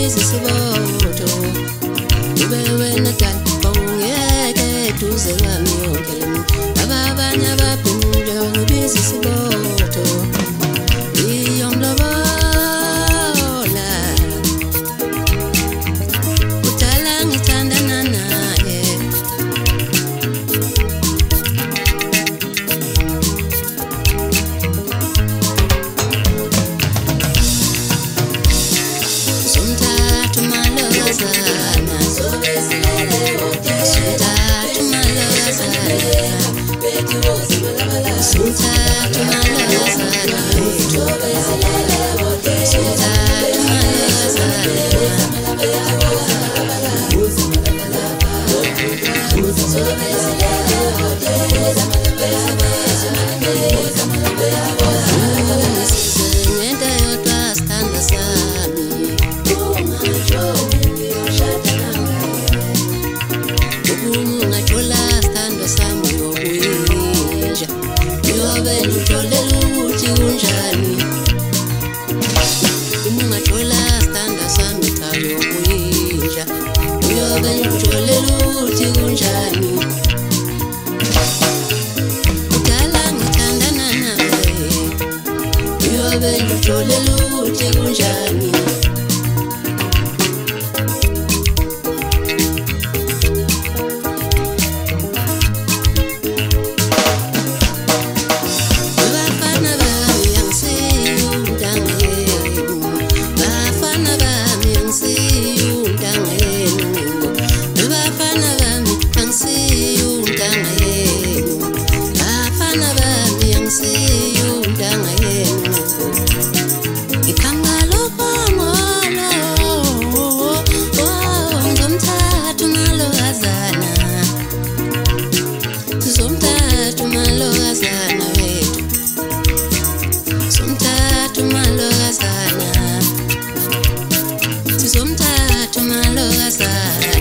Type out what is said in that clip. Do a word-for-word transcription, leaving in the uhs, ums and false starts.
ngibizi siboto ube wena kanti ungeke duze kwami yonke ababanye abaphendule ngibizi siboto iyomlobola utala ngithandana naye Somthathu malokazana Somthathu malokazana Somthathu malokazana Somthathu ngenda yodwa sithanda sami ungathola sithando sami yokuyinja uyobe ngitholela ukuthi kunjani ungathola sithando sami cha yokuyinja uyobe ngitholela ukuthi kunjani udala ngithandana nawe uyobe ngitholela ukuthi kunjani Somthathu malokazana wethu Somthathu malokazana Somthathu malokazana